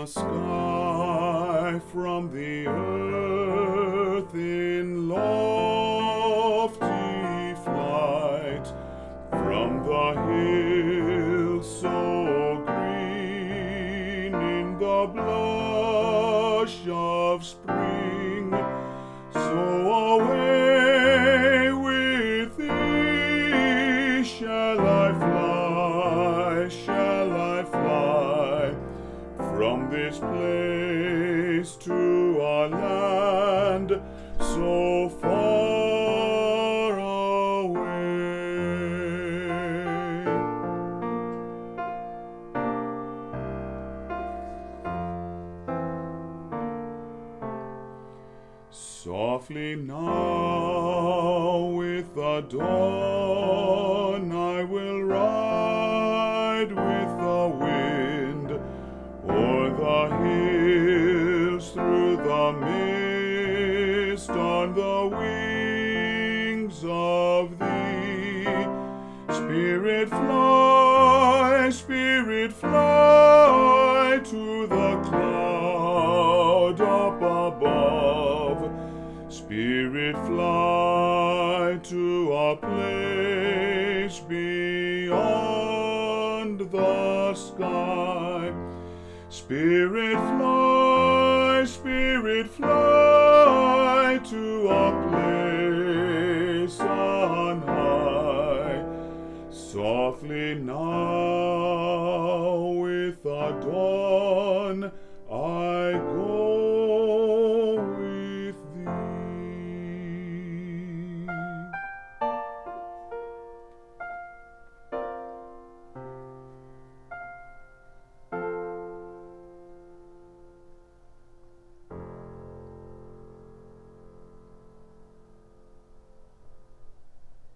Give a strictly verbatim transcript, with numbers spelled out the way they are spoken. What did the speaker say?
the sky, from the earth in lofty flight, from the hills so green in the blush of spring, so away with thee shall I fly, shall I fly, from this place to a land so far away. Softly now with the dawn I will ride with the wind o'er the hills, through the mist, on the wings of thee. Spirit fly, Spirit fly to the cloud up above. Spirit fly to a place beyond the sky. Spirit fly, Spirit fly to a place on high. Softly now with the dawn